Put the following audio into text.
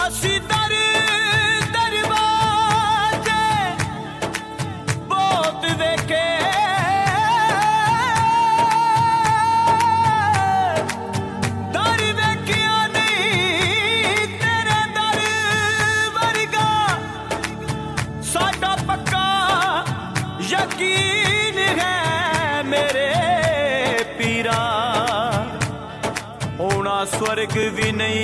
ਅਸੀਂ ਦਰਵਾਜ਼ੇ ਬਹੁਤ ਵੇਖੇ, ਦਰ ਵੇਖਿਆ ਨਹੀਂ ਤੇਰੇ ਦਰ ਵਰਗਾ, ਸਾਡਾ ਪੱਕਾ ਯਕੀਨ ਹੈ ਮੇਰੇ ਪੀਰਾ, ਹੋਣਾ स्वर्ग भी नहीं